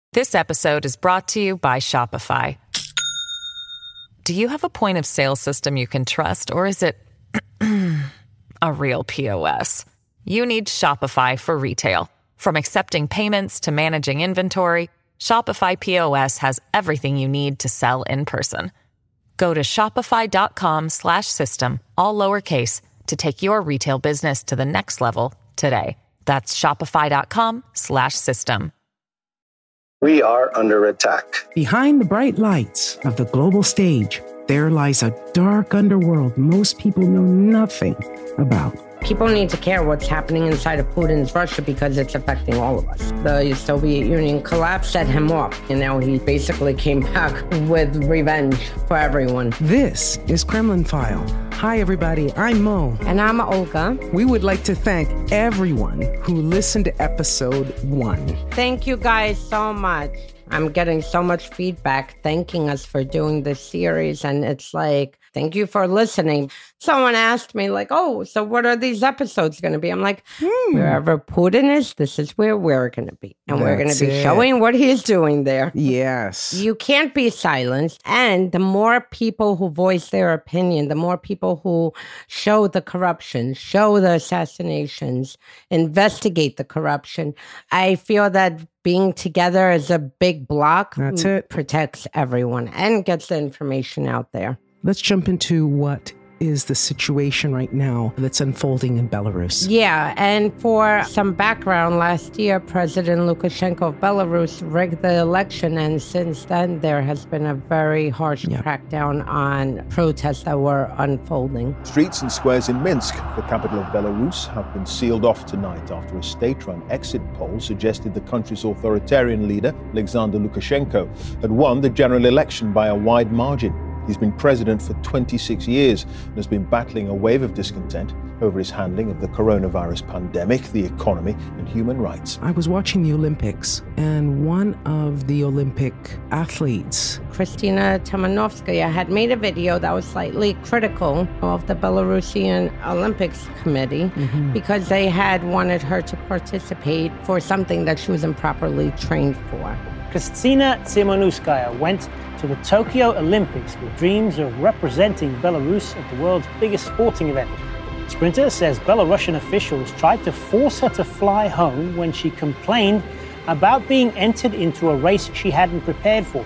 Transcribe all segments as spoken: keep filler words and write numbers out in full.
This episode is brought to you by Shopify. Do you have a point of sale system you can trust, or is it a real P O S? You need Shopify for retail. From accepting payments to managing inventory, Shopify P O S has everything you need to sell in person. Go to shopify.com slash system, all lowercase, to take your retail business to the next level today. That's shopify.com slash system. We are under attack. Behind the bright lights of the global stage, there lies a dark underworld most people know nothing about. People need to care what's happening inside of Putin's Russia because it's affecting all of us. The Soviet Union collapse set him off, and now he basically came back with revenge for everyone. This is Kremlin File. Hi, everybody. I'm Mo. And I'm Olga. We would like to thank everyone who listened to episode one. Thank you guys so much. I'm getting so much feedback thanking us for doing this series. And it's like, thank you for listening. Someone asked me like, oh, so what are these episodes going to be? I'm like, hmm. wherever Putin is, this is where we're going to be. And That's we're going to be it. showing what he's doing there. Yes. You can't be silenced. And the more people who voice their opinion, the more people who show the corruption, show the assassinations, investigate the corruption, I feel that being together as a big block That's it. protects everyone and gets the information out there. Let's jump into what is the situation right now that's unfolding in Belarus. Yeah, and for some background, last year, President Lukashenko of Belarus rigged the election, and since then, there has been a very harsh yeah. crackdown on protests that were unfolding. Streets and squares in Minsk, the capital of Belarus, have been sealed off tonight after a state-run exit poll suggested the country's authoritarian leader, Alexander Lukashenko, had won the general election by a wide margin. He's been president for twenty-six years and has been battling a wave of discontent over his handling of the coronavirus pandemic, the economy, and human rights. I was watching the Olympics, and one of the Olympic athletes, Kristina Timanovskaya, had made a video that was slightly critical of the Belarusian Olympics Committee mm-hmm. because they had wanted her to participate for something that she was improperly trained for. Kristina Timanovskaya went to the Tokyo Olympics with dreams of representing Belarus at the world's biggest sporting event. The sprinter says Belarusian officials tried to force her to fly home when she complained about being entered into a race she hadn't prepared for.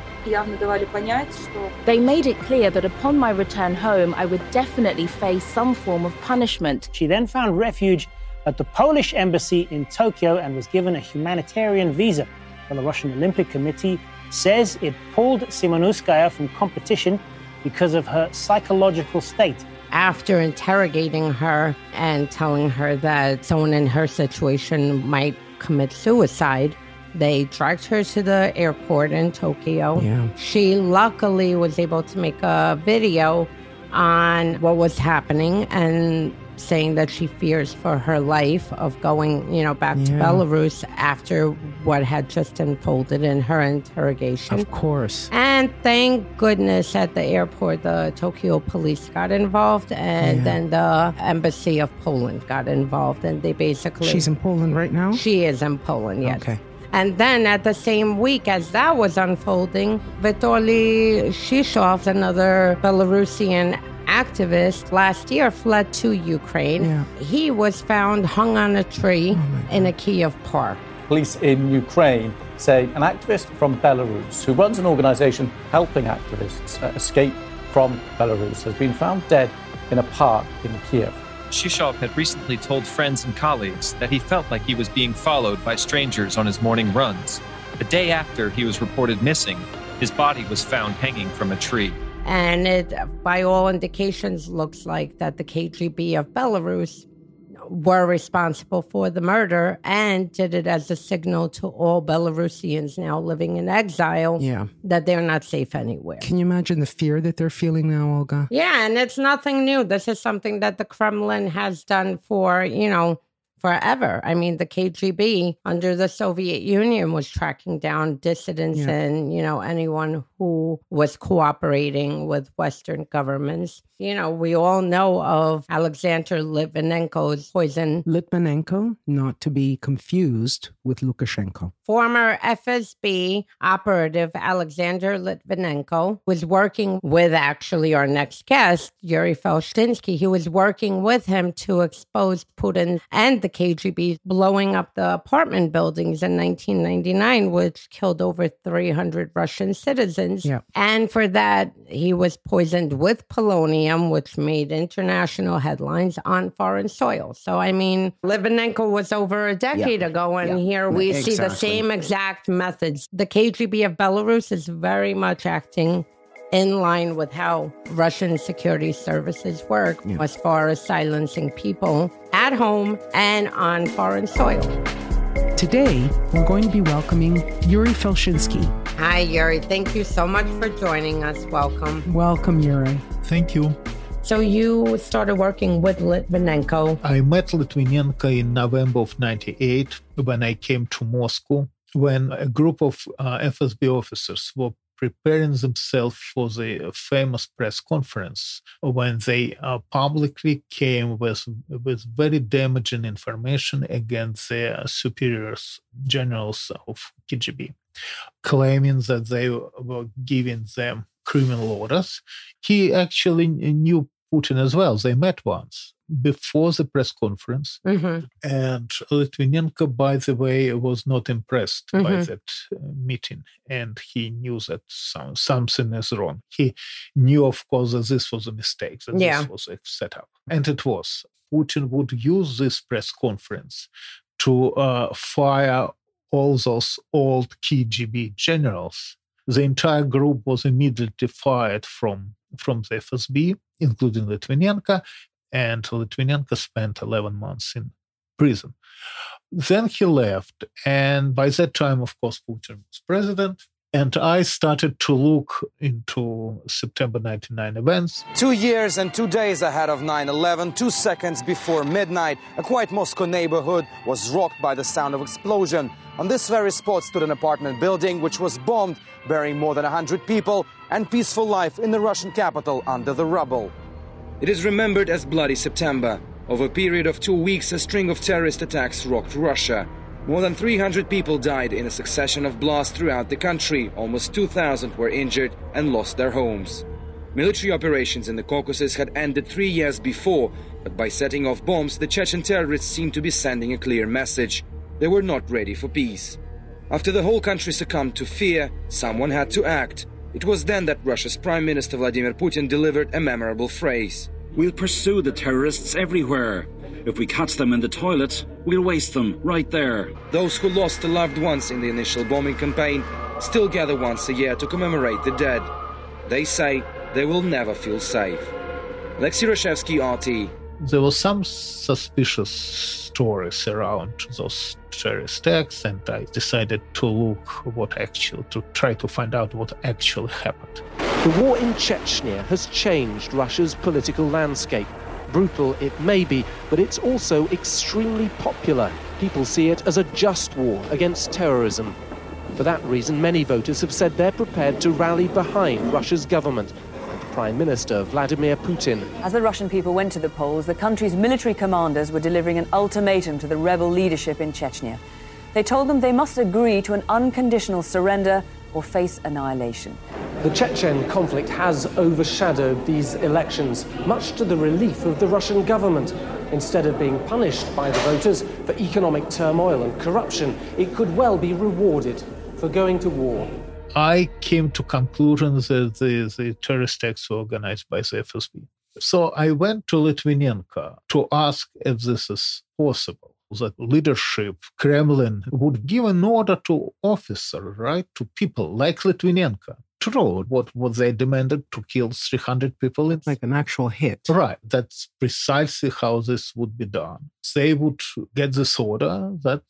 They made it clear that upon my return home, I would definitely face some form of punishment. She then found refuge at the Polish embassy in Tokyo and was given a humanitarian visa. The Belarusian Olympic Committee says it pulled Simonouskaya from competition because of her psychological state. After interrogating her and telling her that someone in her situation might commit suicide, they dragged her to the airport in Tokyo. Yeah. She luckily was able to make a video on what was happening and saying that she fears for her life of going, you know, back yeah. to Belarus after what had just unfolded in her interrogation. Of course. And thank goodness at the airport, the Tokyo police got involved, and yeah. then the embassy of Poland got involved, and they basically... She's in Poland right now? She is in Poland, yes. Okay. And then at the same week as that was unfolding, Vitaly Shishov, another Belarusian activist, last year fled to Ukraine. Yeah. He was found hung on a tree oh in a Kiev park. Police in Ukraine say an activist from Belarus who runs an organization helping activists uh, escape from Belarus has been found dead in a park in Kiev. Shishov had recently told friends and colleagues that he felt like he was being followed by strangers on his morning runs. The day after he was reported missing, his body was found hanging from a tree. And it, by all indications, looks like that the K G B of Belarus were responsible for the murder and did it as a signal to all Belarusians now living in exile yeah. that they're not safe anywhere. Can you imagine the fear that they're feeling now, Olga? Yeah, and it's nothing new. This is something that the Kremlin has done for, you know, forever. I mean, the K G B under the Soviet Union was tracking down dissidents yeah. and, you know, anyone who was cooperating with Western governments. You know, we all know of Alexander Litvinenko's poison. Litvinenko, not to be confused with Lukashenko. Former F S B operative Alexander Litvinenko was working with actually our next guest, Yuri Felshtinsky. He was working with him to expose Putin and the K G B blowing up the apartment buildings in nineteen ninety-nine, which killed over three hundred Russian citizens. Yeah. And for that, he was poisoned with polonium, which made international headlines on foreign soil. So, I mean, Litvinenko was over a decade yeah. ago, and yeah. here we exactly. see the same exact methods. The K G B of Belarus is very much acting in line with how Russian security services work yeah. as far as silencing people at home and on foreign soil. Today, we're going to be welcoming Yuri Felshtinsky. Hi, Yuri. Thank you so much for joining us. Welcome. Welcome, Yuri. Thank you. So you started working with Litvinenko. I met Litvinenko in November of ninety-eight when I came to Moscow, when a group of uh, F S B officers were preparing themselves for the famous press conference when they uh, publicly came with, with very damaging information against their superiors, generals of K G B, claiming that they were giving them criminal orders. He actually knew Putin as well. They met once before the press conference. Mm-hmm. And Litvinenko, by the way, was not impressed mm-hmm. by that uh, meeting. And he knew that some, something is wrong. He knew, of course, that this was a mistake, that yeah. this was a setup. And it was. Putin would use this press conference to uh, fire all those old K G B generals. The entire group was immediately fired from, from the F S B, including Litvinenko, and Litvinenko spent eleven months in prison. Then he left, and by that time, of course, Putin was president, and I started to look into September ninety-nine events. Two years and two days ahead of nine eleven, two seconds before midnight, a quiet Moscow neighborhood was rocked by the sound of explosion. On this very spot stood an apartment building which was bombed, burying more than one hundred people and peaceful life in the Russian capital under the rubble. It is remembered as Bloody September. Over a period of two weeks, a string of terrorist attacks rocked Russia. More than three hundred people died in a succession of blasts throughout the country. Almost two thousand were injured and lost their homes. Military operations in the Caucasus had ended three years before, but by setting off bombs, the Chechen terrorists seemed to be sending a clear message. They were not ready for peace. After the whole country succumbed to fear, someone had to act. It was then that Russia's Prime Minister Vladimir Putin delivered a memorable phrase. We'll pursue the terrorists everywhere. If we catch them in the toilet, we'll waste them right there. Those who lost loved ones in the initial bombing campaign still gather once a year to commemorate the dead. They say they will never feel safe. Alexei Rashevsky, R T. There were some suspicious stories around those terrorist attacks, and I decided to look what actually, to try to find out what actually happened. The war in Chechnya has changed Russia's political landscape. Brutal it may be, but it's also extremely popular. People see it as a just war against terrorism. For that reason, many voters have said they're prepared to rally behind Russia's government and Prime Minister Vladimir Putin. As the Russian people went to the polls, the country's military commanders were delivering an ultimatum to the rebel leadership in Chechnya. They told them they must agree to an unconditional surrender or face annihilation. The Chechen conflict has overshadowed these elections, much to the relief of the Russian government. Instead of being punished by the voters for economic turmoil and corruption, it could well be rewarded for going to war. I came to conclusion that the, the terrorist attacks were organized by the F S B. So I went to Litvinenko to ask if this is possible. That leadership, Kremlin, would give an order to officers, right, to people like Litvinenko. True, what, what they demanded to kill three hundred people. In, like an actual hit. Right, that's precisely how this would be done. They would get this order, that's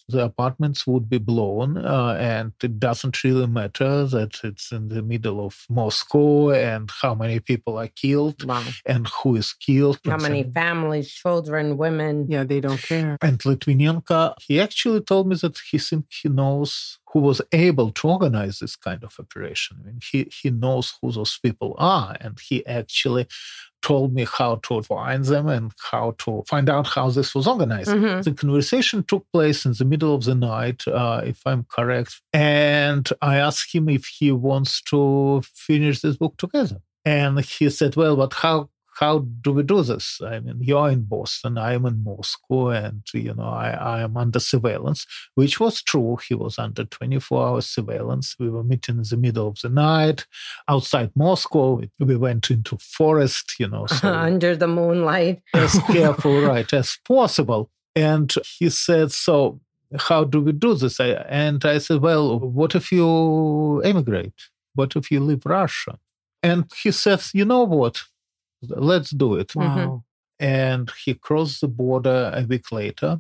the apartments would be blown, uh, and it doesn't really matter that it's in the middle of Moscow and how many people are killed wow. and who is killed. How many so. families, children, women. Yeah, they don't care. And Litvinenko, he actually told me that he thinks he knows who was able to organize this kind of operation. I mean, he, he knows who those people are, and he actually told me how to find them and how to find out how this was organized. Mm-hmm. The conversation took place in the middle of the night, uh, if I'm correct, and I asked him if he wants to finish this book together. And he said, well, but how How do we do this? I mean, you're in Boston, I'm in Moscow, and, you know, I, I am under surveillance, which was true. He was under twenty-four hour surveillance. We were meeting in the middle of the night outside Moscow. We went into forest, you know. So under the moonlight. As careful, right, as possible. And he said, so how do we do this? I, and I said, well, what if you emigrate? What if you leave Russia? And he says, you know what? Let's do it. Wow. And he crossed the border a week later.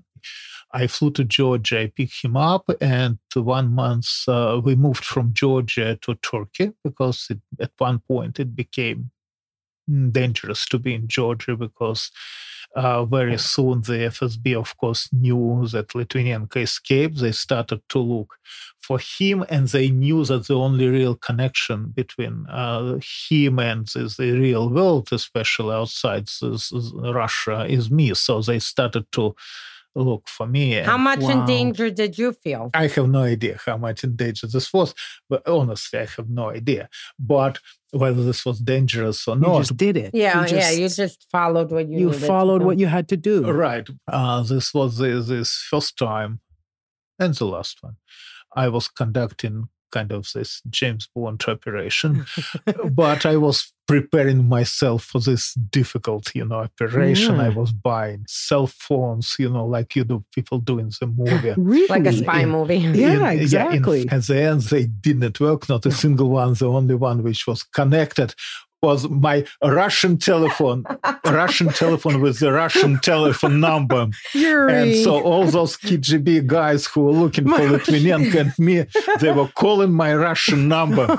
I flew to Georgia, I picked him up, and one month uh, we moved from Georgia to Turkey because it, at one point it became dangerous to be in Georgia because uh, very soon the F S B, of course, knew that Litvinenko escaped. They started to look for him, and they knew that the only real connection between uh, him and the, the real world, especially outside this, this Russia, is me. So they started to look for me. How and, much wow, in danger did you feel? I have no idea how much in danger this was, but honestly, I have no idea. But whether this was dangerous or you not. You just did it. Yeah, you just, yeah, you just followed what you You needed followed to do. what you had to do. Right. Uh, this was the, this first time, and the last one, I was conducting kind of this James Bond operation, but I was preparing myself for this difficult, you know, operation. Yeah. I was buying cell phones, you know, like you do, people do in the movie. Really? Like a spy in, movie. Yeah, in, exactly. Yeah, in, at the end, they didn't work. Not a single one. The only one which was connected was my Russian telephone, Russian telephone with the Russian telephone number. Yuri. And so all those K G B guys who were looking for Litvinenko and me, they were calling my Russian number,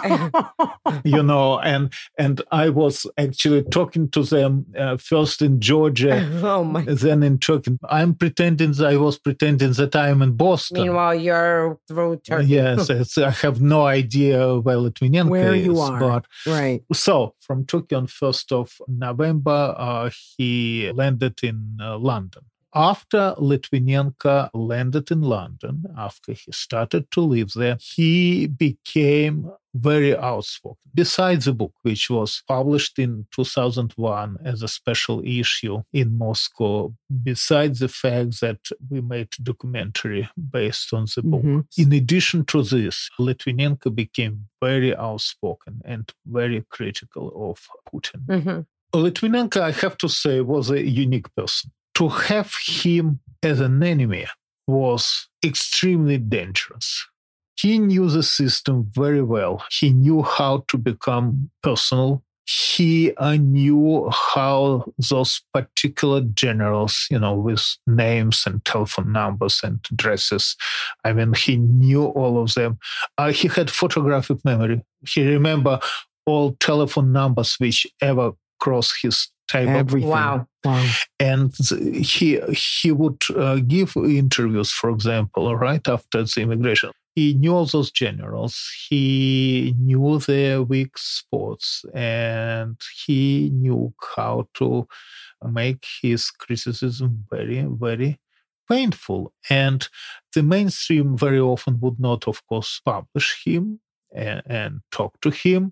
you know, and and I was actually talking to them uh, first in Georgia, oh my. then in Turkey. I'm pretending that I was pretending that I'm in Boston. Meanwhile, you're through Turkey. Yes, it's, I have no idea where Litvinenko where is. you are. But, right. So from Turkey on first of November, uh, he landed in uh, London. After Litvinenko landed in London, after he started to live there, he became very outspoken. Besides the book, which was published in two thousand one as a special issue in Moscow, besides the fact that we made a documentary based on the book, mm-hmm. in addition to this, Litvinenko became very outspoken and very critical of Putin. Mm-hmm. Litvinenko, I have to say, was a unique person. To have him as an enemy was extremely dangerous. He knew the system very well. He knew how to become personal. He uh, knew how those particular generals, you know, with names and telephone numbers and addresses, I mean, he knew all of them. Uh, he had photographic memory. He remembered all telephone numbers which ever crossed his table. Everything. Wow. Wow. And he he would uh, give interviews, for example, right after the immigration. He knew all those generals. He knew their weak spots, and he knew how to make his criticism very, very painful. And the mainstream very often would not, of course, publish him and, and talk to him,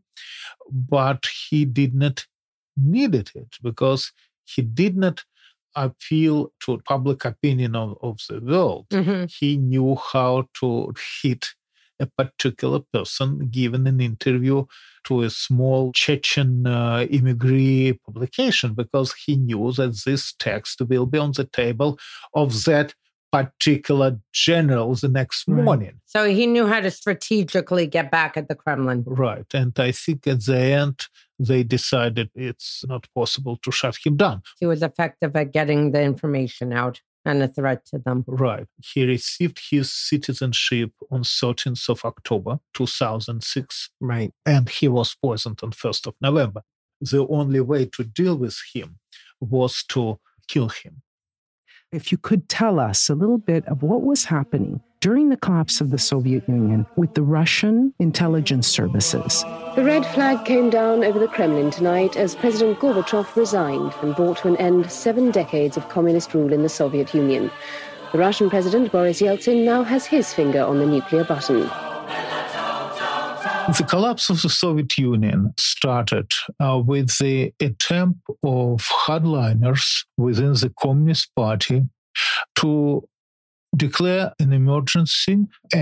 but he did not needed it because he did not appeal to public opinion of, of the world. Mm-hmm. He knew how to hit a particular person, given an interview to a small Chechen uh, immigrant publication, because he knew that this text will be on the table of that particular general the next right. morning. So he knew how to strategically get back at the Kremlin. Right. And I think at the end, they decided it's not possible to shut him down. He was effective at getting the information out. and a threat to them. Right. He received his citizenship on thirteenth of October, two thousand six. Right. And he was poisoned on first of November. The only way to deal with him was to kill him. If you could tell us a little bit of what was happening during the collapse of the Soviet Union with the Russian intelligence services. The red flag came down over the Kremlin tonight as President Gorbachev resigned and brought to an end seven decades of communist rule in the Soviet Union. The Russian President Boris Yeltsin now has his finger on the nuclear button. The collapse of the Soviet Union started uh, with the attempt of hardliners within the Communist Party to declare an emergency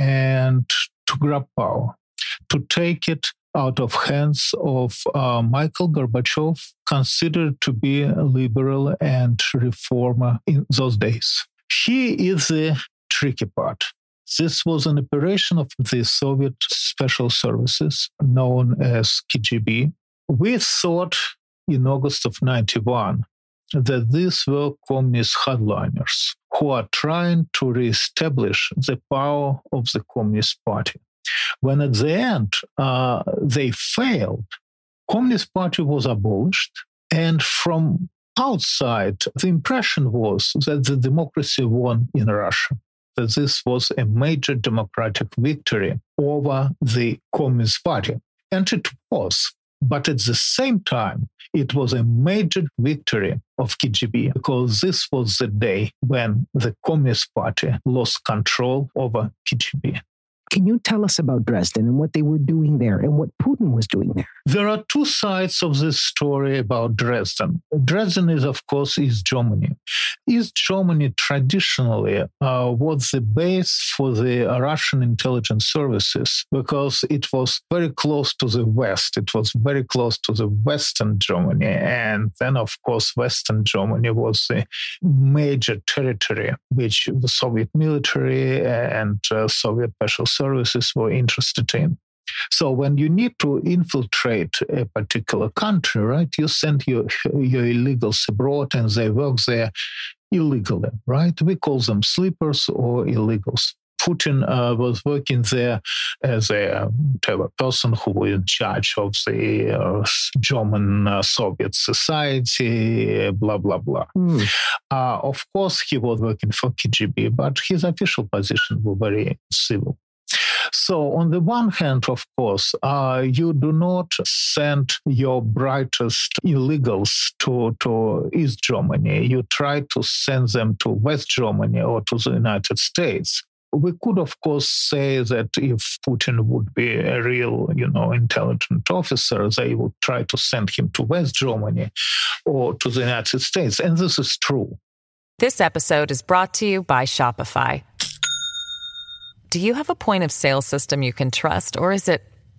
and to grab power, to take it out of hands of uh, Mikhail Gorbachev, considered to be a liberal and reformer in those days. He is the tricky part. This was an operation of the Soviet Special Services, known as K G B. We thought in August of ninety-one that these were communist hardliners who are trying to reestablish the power of the Communist Party. When at the end uh, they failed, Communist Party was abolished, and from outside, the impression was that the democracy won in Russia, that this was a major democratic victory over the Communist Party. And it was. But at the same time, it was a major victory of K G B, because this was the day when the Communist Party lost control over K G B. Can you tell us about Dresden and what they were doing there and what Putin was doing there? There are two sides of this story about Dresden. Dresden is, of course, East Germany. East Germany traditionally uh, was the base for the Russian intelligence services because it was very close to the West. It was very close to the Western Germany. And then, of course, Western Germany was the major territory which the Soviet military and uh, Soviet special services were interested in. So when you need to infiltrate a particular country, right, you send your, your illegals abroad and they work there illegally, right? We call them sleepers or illegals. Putin uh, was working there as a whatever person who was in charge of the uh, German uh, Soviet society, blah, blah, blah. Mm. Uh, of course, he was working for K G B, but his official position was very civil. So on the one hand, of course, uh, you do not send your brightest illegals to, to East Germany. You try to send them to West Germany or to the United States. We could, of course, say that if Putin would be a real, you know, intelligent officer, they would try to send him to West Germany or to the United States. And this is true. This episode is brought to you by Shopify. Do you have a point of sale system you can trust, or is it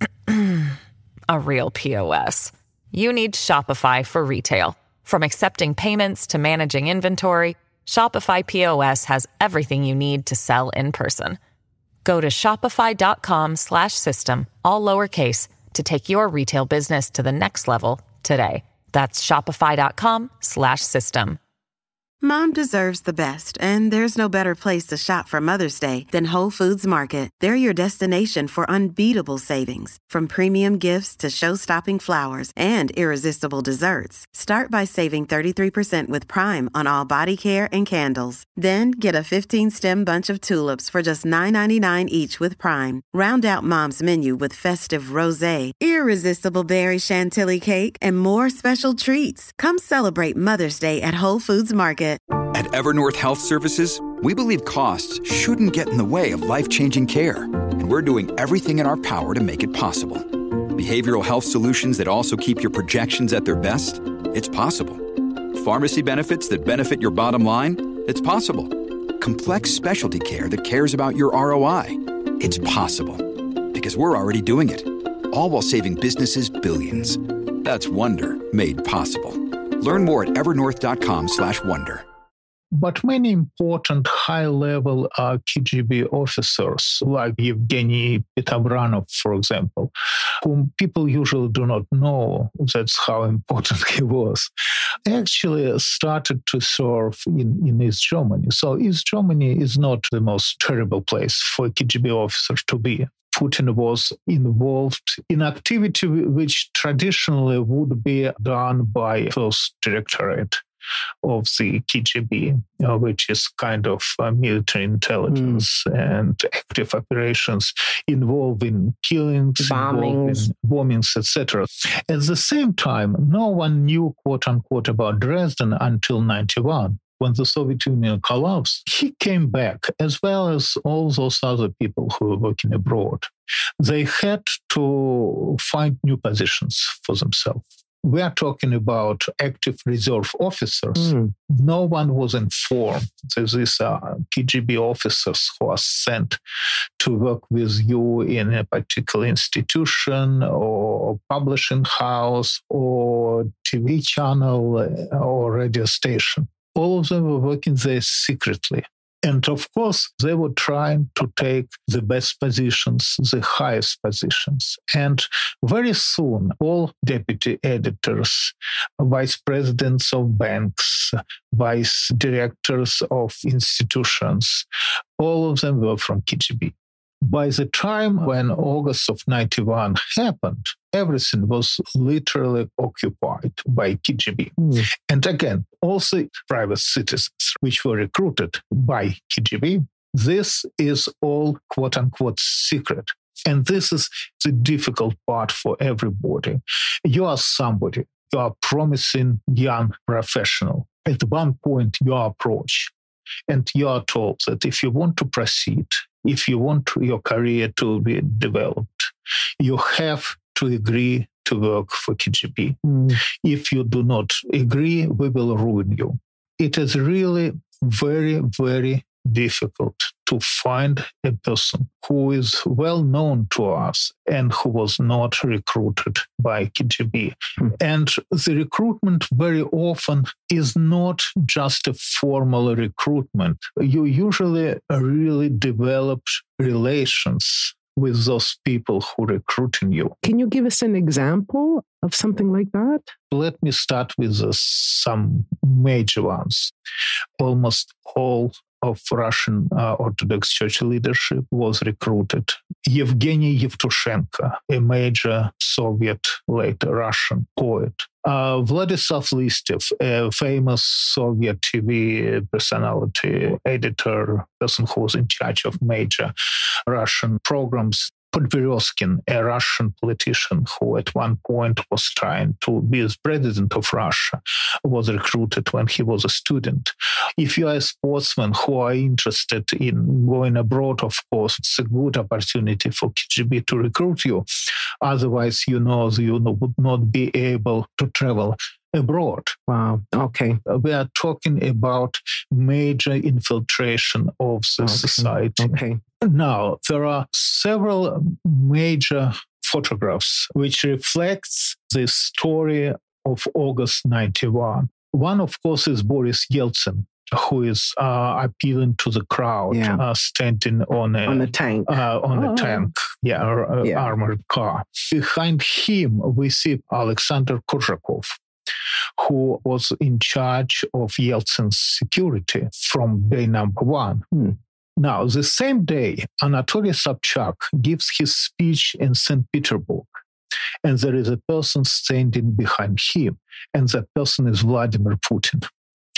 a real P O S? You need Shopify for retail. From accepting payments to managing inventory, Shopify P O S has everything you need to sell in person. Go to shopify.com slash system, all lowercase, to take your retail business to the next level today. That's shopify.com slash system. Mom deserves the best, and there's no better place to shop for Mother's Day than Whole Foods Market. They're your destination for unbeatable savings, from premium gifts to show-stopping flowers and irresistible desserts. Start by saving thirty-three percent with Prime on all body care and candles. Then get a fifteen-stem bunch of tulips for just nine ninety-nine each with Prime. Round out Mom's menu with festive rosé, irresistible berry chantilly cake, and more special treats. Come celebrate Mother's Day at Whole Foods Market. At Evernorth Health Services, we believe costs shouldn't get in the way of life-changing care, and we're doing everything in our power to make it possible. Behavioral health solutions that also keep your projections at their best? It's possible. Pharmacy benefits that benefit your bottom line? It's possible. Complex specialty care that cares about your R O I? It's possible. Because we're already doing it. All while saving businesses billions. That's Wonder made possible. Learn more at evernorth.com slash wonder. But many important high-level uh, K G B officers, like Yevgeny Petobranov, for example, whom people usually do not know, that's how important he was, actually started to serve in, in East Germany. So East Germany is not the most terrible place for a K G B officer to be. Putin was involved in activity which traditionally would be done by First Directorate of the K G B, uh, which is kind of uh, military intelligence mm. and active operations involving killings, bombings, bombings, et cetera. At the same time, no one knew, quote unquote, about Dresden until ninety-one. When the Soviet Union collapsed, he came back, as well as all those other people who were working abroad. They had to find new positions for themselves. We are talking about active reserve officers. Mm. No one was informed that these are K G B officers who are sent to work with you in a particular institution or publishing house or T V channel or radio station. All of them were working there secretly. And of course, they were trying to take the best positions, the highest positions. And very soon, all deputy editors, vice presidents of banks, vice directors of institutions, all of them were from K G B. By the time when August of ninety-one happened, everything was literally occupied by K G B. Mm. And again, also private citizens, which were recruited by K G B. This is all quote-unquote secret. And this is the difficult part for everybody. You are somebody, you are a promising young professional. At one point, you are approached, and you are told that if you want to proceed, if you want your career to be developed, you have to agree to work for K G B. Mm. If you do not agree, we will ruin you. It is really very, very difficult to find a person who is well known to us and who was not recruited by K G B. Mm. And the recruitment very often is not just a formal recruitment. You usually really develop relations with those people who are recruiting you. Can you give us an example of something like that? Let me start with uh, some major ones. Almost all of Russian uh, Orthodox Church leadership was recruited. Yevgeny Yevtushenko, a major Soviet, later Russian poet. Uh, Vladislav Listyev, a famous Soviet T V personality, editor, person who was in charge of major Russian programs. Podberezkin, a Russian politician who at one point was trying to be the president of Russia, was recruited when he was a student. If you are a sportsman who are interested in going abroad, of course, it's a good opportunity for K G B to recruit you. Otherwise, you know, you would not be able to travel abroad. Wow. Okay. We are talking about major infiltration of the okay. society. Okay. Now, there are several major photographs which reflects the story of August ninety-one. One, of course, is Boris Yeltsin, who is uh, appealing to the crowd, yeah. uh, standing on a on a tank, uh, on oh. a tank, yeah, or, uh, yeah, armored car. Behind him, we see Alexander Korzhakov, who was in charge of Yeltsin's security from day number one. Hmm. Now, the same day, Anatoly Sobchak gives his speech in Saint Petersburg, and there is a person standing behind him, and that person is Vladimir Putin.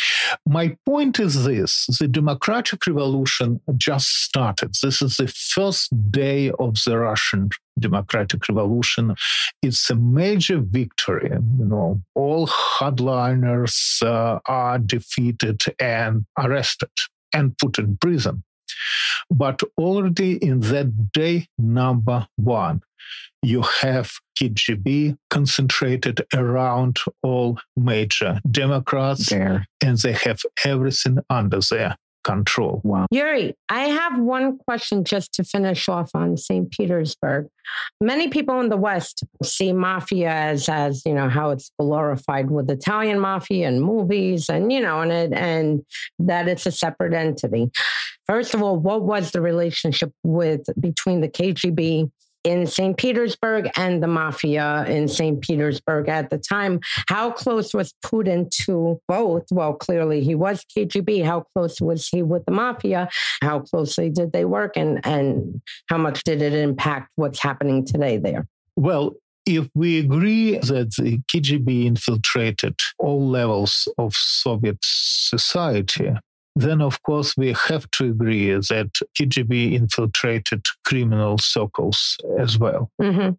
My point is this: the democratic revolution just started. This is the first day of the Russian democratic revolution. It's a major victory. You know, all hardliners uh, are defeated and arrested and put in prison. But already in that day number one, you have K G B concentrated around all major Democrats, there. and they have everything under their control. Wow. Yuri, I have one question just to finish off on Saint Petersburg. Many people in the West see mafia as, as you know, how it's glorified with Italian mafia and movies and, you know, and it, and that it's a separate entity. First of all, what was the relationship with between the K G B in Saint Petersburg and the mafia in Saint Petersburg at the time? How close was Putin to both? Well, clearly he was K G B. How close was he with the mafia? How closely did they work? And, and how much did it impact what's happening today there? Well, if we agree that the K G B infiltrated all levels of Soviet society, then, of course, we have to agree that K G B infiltrated criminal circles as well. Mm-hmm.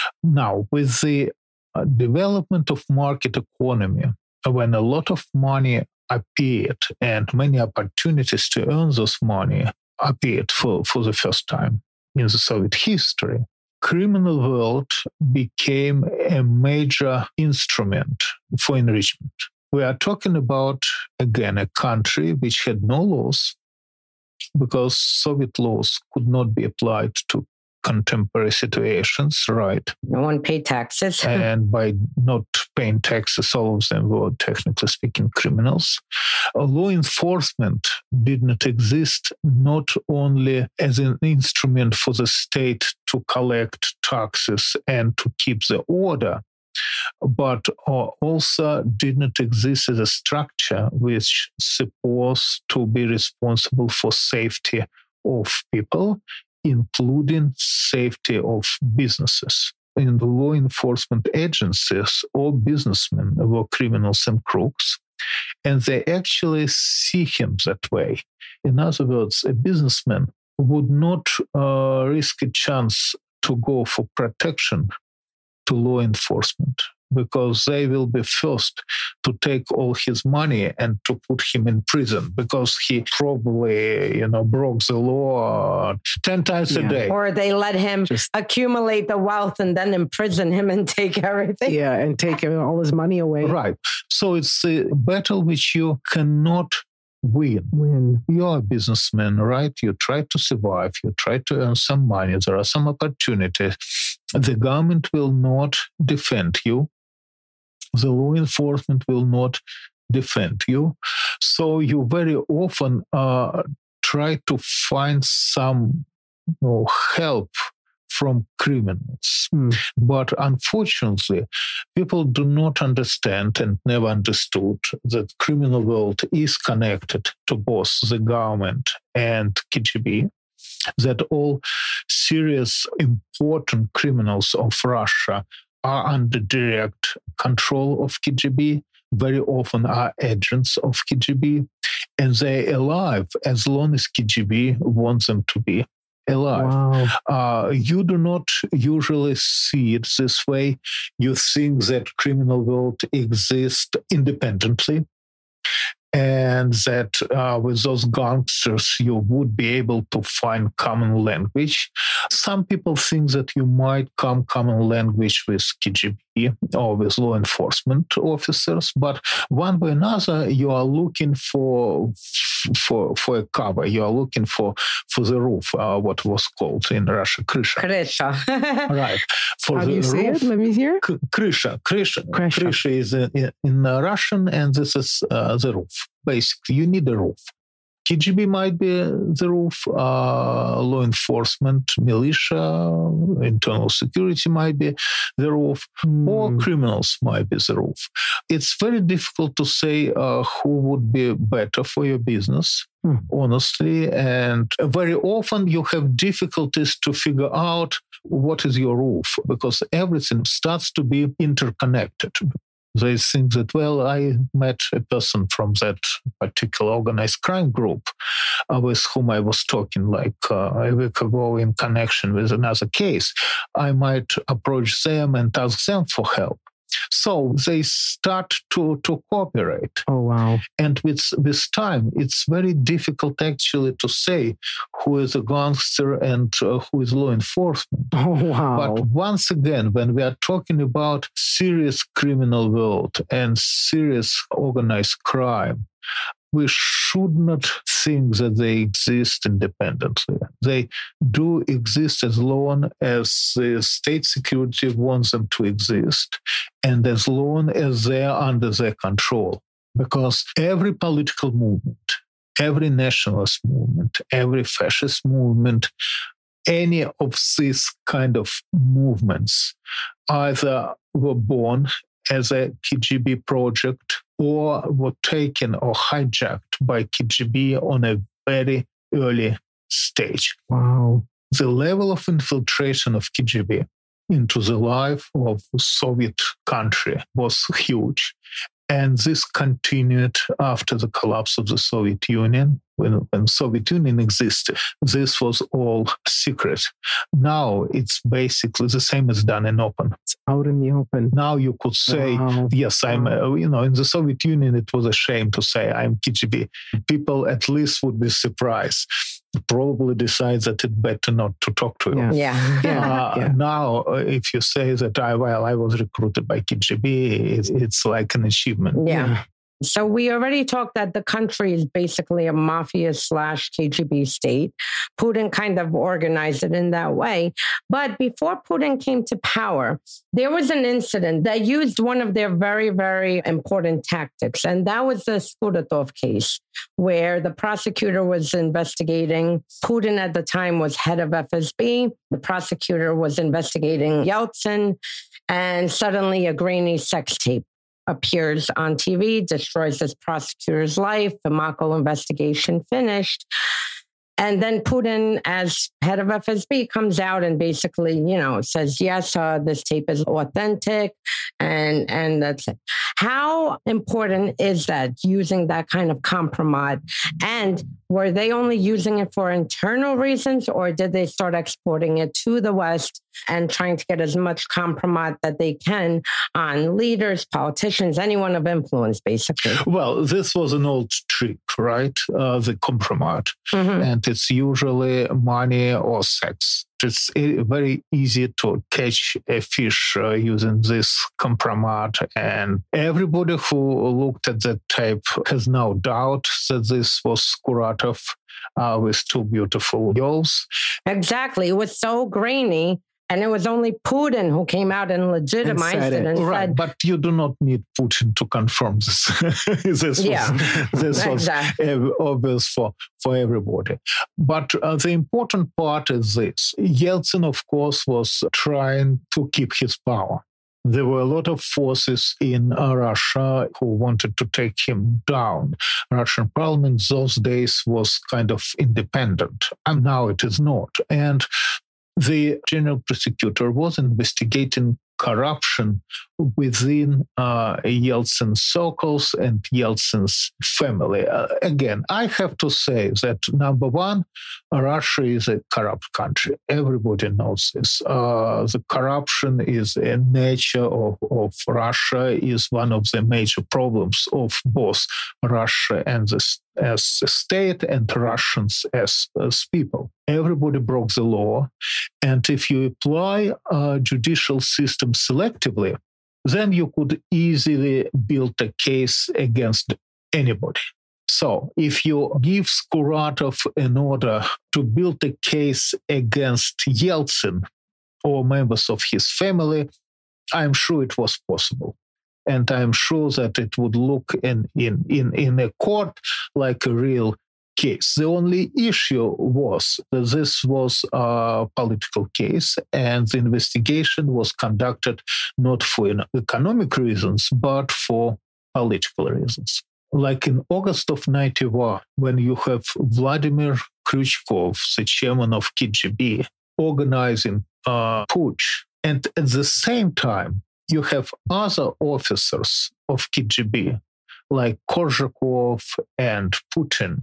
Now, with the uh, development of market economy, when a lot of money appeared and many opportunities to earn this money appeared for, for the first time in the Soviet history, criminal world became a major instrument for enrichment. We are talking about, again, a country which had no laws because Soviet laws could not be applied to contemporary situations, right? No one paid taxes. And by not paying taxes, all of them were, technically speaking, criminals. Uh, law enforcement did not exist not only as an instrument for the state to collect taxes and to keep the order, but uh, also did not exist as a structure which is supposed to be responsible for safety of people, including safety of businesses. In the law enforcement agencies, all businessmen were criminals and crooks, and they actually see him that way. In other words, a businessman would not uh, risk a chance to go for protection to law enforcement, because they will be first to take all his money and to put him in prison because he probably, you know, broke the law ten times yeah. a day. Or they let him Just, accumulate the wealth and then imprison him and take everything. Yeah, and take all his money away. Right. So it's a battle which you cannot win. Win. You're a businessman, right? You try to survive. You try to earn some money. There are some opportunities. The government will not defend you. The law enforcement will not defend you. So you very often uh, try to find some you know, help from criminals. Mm. But unfortunately, people do not understand and never understood that criminal world is connected to both the government and K G B, that all serious, important criminals of Russia are under direct control of K G B, very often are agents of K G B, and they're alive as long as K G B wants them to be alive. Wow. Uh, you do not usually see it this way. You think that criminal world exists independently, and that uh, with those gangsters, you would be able to find common language. Some people think that you might come common language with K G B or with law enforcement officers, but one way or another, you are looking for for for a cover. You are looking for for the roof, uh, what was called in Russia, krysha. Krysha. Right. For How the do you say roof, it? Let me hear. K- krysha. Krysha. Krysha. Krysha is in, in Russian, and this is uh, the roof. Basically, you need a roof. K G B might be the roof, uh, law enforcement, militia, internal security might be the roof, mm. or criminals might be the roof. It's very difficult to say uh, who would be better for your business, mm. honestly, and very often you have difficulties to figure out what is your roof, because everything starts to be interconnected. They think that, well, I met a person from that particular organized crime group uh, with whom I was talking like uh, a week ago in connection with another case. I might approach them and ask them for help. So they start to, to cooperate. Oh, wow. And with, with time, it's very difficult actually to say who is a gangster and uh, who is law enforcement. Oh, wow. But once again, when we are talking about serious criminal world and serious organized crime, we should not think that they exist independently. They do exist as long as the state security wants them to exist and as long as they are under their control. Because every political movement, every nationalist movement, every fascist movement, any of these kind of movements either were born as a K G B project or were taken or hijacked by K G B on a very early stage. Wow. The level of infiltration of K G B into the life of the Soviet country was huge. And this continued after the collapse of the Soviet Union. When, when the Soviet Union existed, this was all secret. Now it's basically the same as done in open. It's out in the open. Now you could say, wow. yes, I'm, uh, you know, in the Soviet Union, it was a shame to say I'm K G B. People at least would be surprised. Probably decide that it's better not to talk to you. Yeah. Yeah. Uh, yeah. Now, if you say that I, well, I was recruited by K G B, it's, it's like an achievement. Yeah. yeah. So we already talked that the country is basically a mafia slash K G B state. Putin kind of organized it in that way. But before Putin came to power, there was an incident that used one of their very, very important tactics. And that was the Skudetov case, where the prosecutor was investigating. Putin at the time was head of F S B. The prosecutor was investigating Yeltsin. And suddenly a grainy sex tape appears on T V, destroys this prosecutor's life. The Mako investigation finished. And then Putin, as head of F S B, comes out and basically, you know, says, yes, uh, this tape is authentic. And, and that's it. How important is that, using that kind of compromise? And were they only using it for internal reasons, or did they start exporting it to the West and trying to get as much compromise that they can on leaders, politicians, anyone of influence, basically? Well, this was an old trick, right? Uh, the compromise. Mm-hmm. And it's usually money or sex. It's very easy to catch a fish uh, using this compromise. And everybody who looked at that tape has no doubt that this was Skuratov uh, with two beautiful girls. Exactly. It was so grainy. And it was only Putin who came out and legitimized and it. And right, said, but you do not need Putin to confirm this. this yeah, was, this exactly. was obvious for, for everybody. But uh, the important part is this. Yeltsin, of course, was trying to keep his power. There were a lot of forces in uh, Russia who wanted to take him down. Russian parliament those days was kind of independent, and now it is not. And the general prosecutor was investigating corruption within uh, Yeltsin's circles and Yeltsin's family. Uh, again, I have to say that, number one, Russia is a corrupt country. Everybody knows this. Uh, the corruption is a nature of, of Russia, is one of the major problems of both Russia and the as a state and Russians as, as people. Everybody broke the law. And if you apply a judicial system selectively, then you could easily build a case against anybody. So if you give Skuratov an order to build a case against Yeltsin or members of his family, I'm sure it was possible. And I'm sure that it would look in, in, in, in a court like a real case. The only issue was that this was a political case, and the investigation was conducted not for economic reasons, but for political reasons. Like in August of ninety-one, when you have Vladimir Kryuchkov, the chairman of K G B, organizing a putsch, and at the same time, you have other officers of K G B, like Korzhakov and Putin,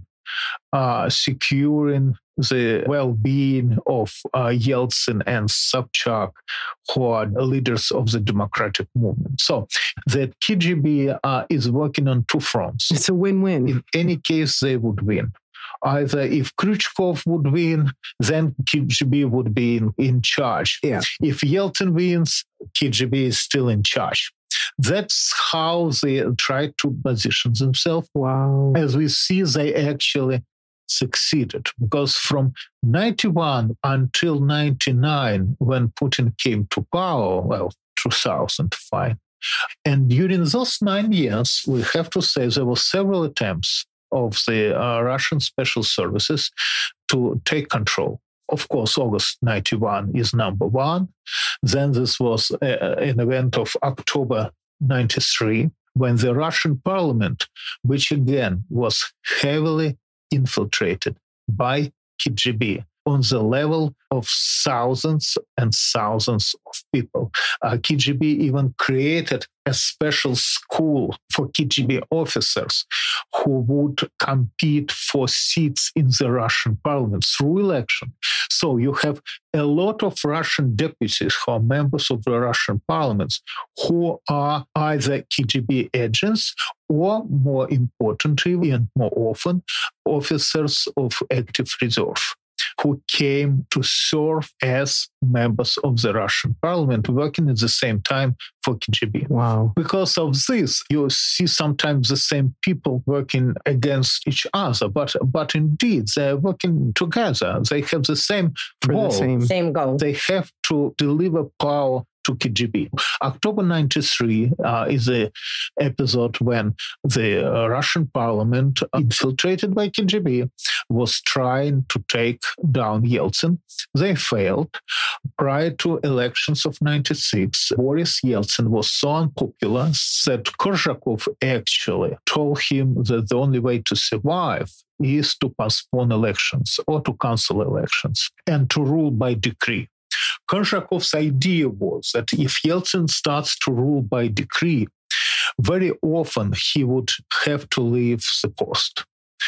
uh, securing the well-being of uh, Yeltsin and Sobchak, who are leaders of the democratic movement. So that K G B uh, is working on two fronts. It's a win-win. In any case, they would win. Either if Kryuchkov would win, then K G B would be in, in charge. Yeah. If Yeltsin wins, K G B is still in charge. That's how they try to position themselves. Wow. As we see, they actually succeeded, because from ninety-one until ninety-nine, when Putin came to power, well, two thousand five, and during those nine years, we have to say there were several attempts of the uh, Russian special services to take control. Of course, August ninety-one is number one. Then this was a, an event of October ninety-three, when the Russian parliament, which again was heavily infiltrated by K G B on the level of thousands and thousands of people. Uh, K G B even created a special school for K G B officers who would compete for seats in the Russian parliament through election. So you have a lot of Russian deputies who are members of the Russian parliaments who are either K G B agents or, more importantly and more often, officers of active reserve, who came to serve as members of the Russian parliament, working at the same time for K G B. Wow. Because of this, you see sometimes the same people working against each other, but but indeed, they're working together. They have the same For goal. the same. Same goal. They have to deliver power to K G B. October ninety-three uh, is a episode when the uh, Russian parliament, infiltrated by K G B, was trying to take down Yeltsin. They failed. Prior to elections of ninety-six, Boris Yeltsin was so unpopular that Korzhakov actually told him that the only way to survive is to postpone elections or to cancel elections and to rule by decree. Korzhakov's idea was that if Yeltsin starts to rule by decree, very often he would have to leave the post.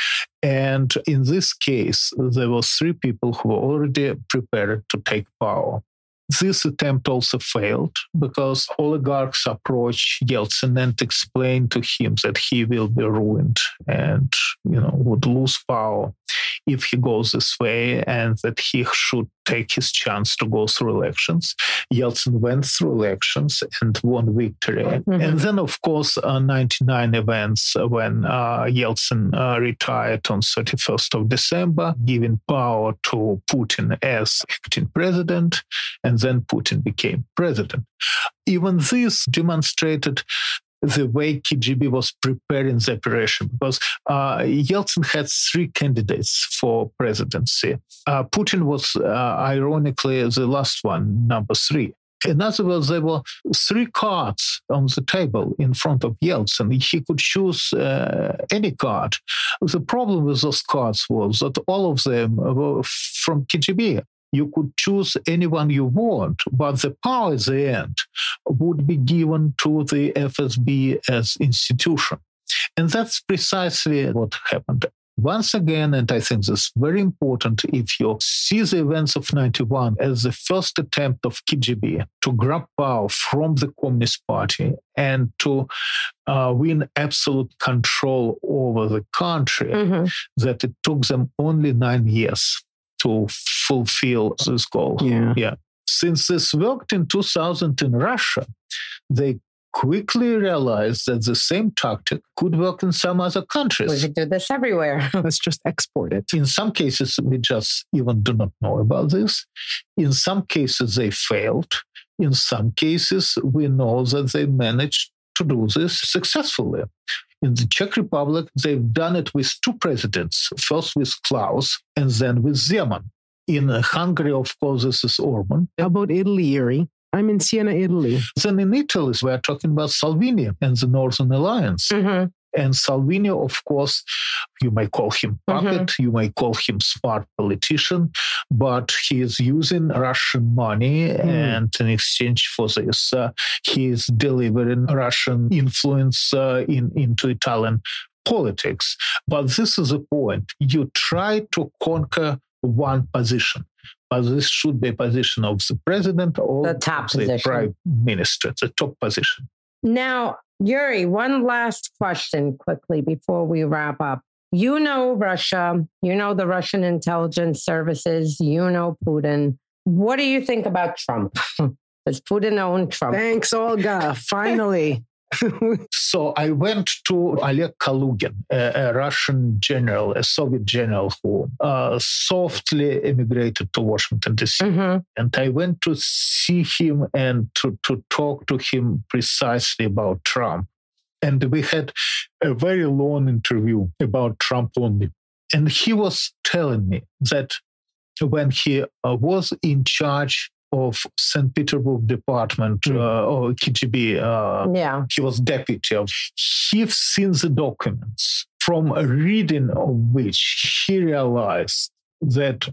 And in this case, there were three people who were already prepared to take power. This attempt also failed because oligarchs approached Yeltsin and explained to him that he will be ruined and, you know, would lose power if he goes this way, and that he should take his chance to go through elections. Yeltsin went through elections and won victory. Mm-hmm. And then, of course, uh, ninety-nine events when uh, Yeltsin uh, retired on thirty-first of December, giving power to Putin as acting president, and then Putin became president. Even this demonstrated the way K G B was preparing the operation, because uh, Yeltsin had three candidates for presidency. Uh, Putin was, uh, ironically, the last one, number three. In other words, there were three cards on the table in front of Yeltsin. He could choose uh, any card. The problem with those cards was that all of them were from K G B. You could choose anyone you want, but the power at the end would be given to the F S B as institution. And that's precisely what happened. Once again, and I think this is very important, if you see the events of ninety-one as the first attempt of K G B to grab power from the Communist Party and to uh, win absolute control over the country, mm-hmm. that it took them only nine years to fulfill this goal. Yeah. yeah. Since this worked in two thousand in Russia, they quickly realized that the same tactic could work in some other countries. We could do this everywhere. Let's just export it. In some cases, we just even do not know about this. In some cases, they failed. In some cases, we know that they managed to do this successfully. In the Czech Republic, they've done it with two presidents, first with Klaus and then with Zeman. In Hungary, of course, this is Orban. How about Italy, Yuri? I'm in Siena, Italy. Then in Italy, we're talking about Salvini and the Northern Alliance. Mm-hmm. And Salvini, of course, you may call him puppet, mm-hmm. you may call him smart politician, but he is using Russian money, mm. and in exchange for this, uh, he is delivering Russian influence uh, in, into Italian politics. But this is the point. You try to conquer one position, but this should be a position of the president or the top the position. prime minister, the top position. Now, Yuri, one last question quickly before we wrap up. You know Russia, you know the Russian intelligence services, you know Putin. What do you think about Trump? Does Putin own Trump? Thanks, Olga. Finally. So I went to Oleg Kalugin, a, a Russian general, a Soviet general who uh, softly emigrated to Washington, D C. Mm-hmm. And I went to see him and to, to talk to him precisely about Trump. And we had a very long interview about Trump only. And he was telling me that when he uh, was in charge of Saint Petersburg department mm. uh, or K G B, uh, yeah. he was deputy of, he's seen the documents, from a reading of which he realized that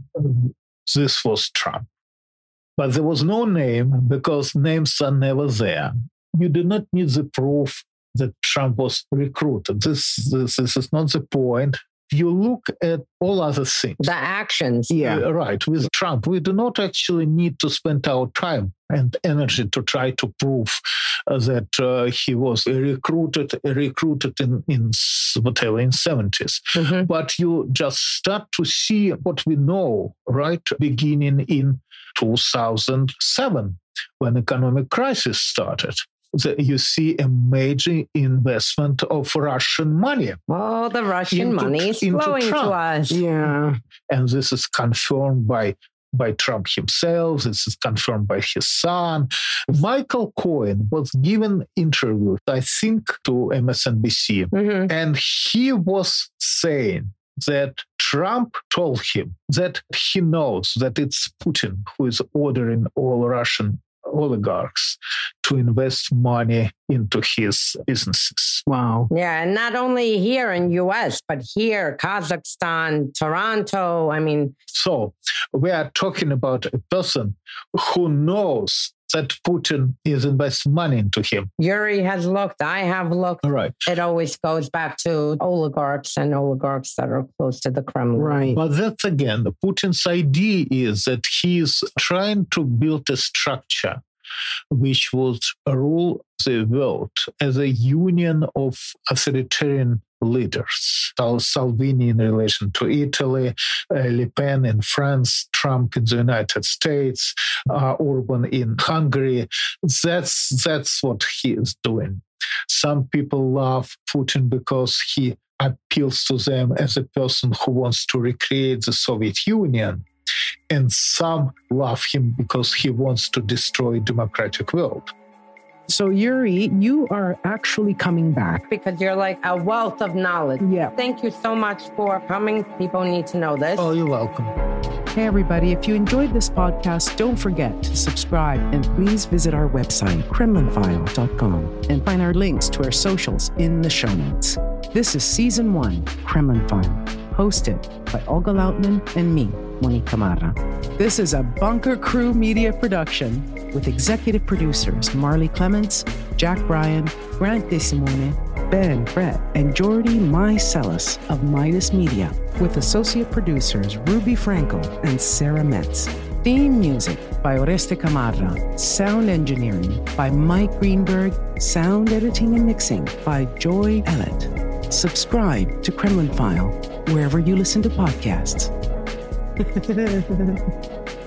this was Trump. But there was no name because names are never there. You do not need the proof that Trump was recruited. This, this, this is not the point. You look at all other things. The actions. Yeah. Uh, right. With Trump, we do not actually need to spend our time and energy to try to prove uh, that uh, he was recruited recruited in, in whatever, in seventies. Mm-hmm. But you just start to see what we know, right, beginning in two thousand seven, when economic crisis started. You see a major investment of Russian money. Oh, the Russian into, money is flowing to us. Yeah. And this is confirmed by, by Trump himself. This is confirmed by his son. Michael Cohen was given interview, I think, to M S N B C. Mm-hmm. And he was saying that Trump told him that he knows that it's Putin who is ordering all Russian oligarchs to invest money into his businesses. Wow. Yeah, and not only here in U S, but here, Kazakhstan, Toronto, I mean. So we are talking about a person who knows that Putin is investing money into him. Yuri has looked, I have looked. Right. It always goes back to oligarchs and oligarchs that are close to the Kremlin. Right. But that's, again, Putin's idea is that he's trying to build a structure which would rule the world as a union of authoritarian leaders. Salvini in relation to Italy, uh, Le Pen in France, Trump in the United States, uh, Orban in Hungary. That's, that's what he is doing. Some people love Putin because he appeals to them as a person who wants to recreate the Soviet Union. And some love him because he wants to destroy democratic world. So, Yuri, you are actually coming back. Because you're like a wealth of knowledge. Yeah. Thank you so much for coming. People need to know this. Oh, you're welcome. Hey, everybody. If you enjoyed this podcast, don't forget to subscribe and please visit our website, Kremlin File dot com, and find our links to our socials in the show notes. This is Season one, Kremlin File, hosted by Olga Lautman and me, Monique Camarra. This is a Bunker Crew Media production with executive producers Marley Clements, Jack Bryan, Grant DeSimone, Ben Brett, and Jordy Mycelis of Midas Media, with associate producers Ruby Franco and Sarah Metz. Theme music by Oreste Camarra. Sound engineering by Mike Greenberg. Sound editing and mixing by Joy Ellett. Subscribe to Kremlin File wherever you listen to podcasts.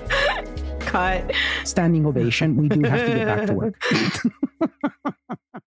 Cut. Standing ovation. We do have to get back to work.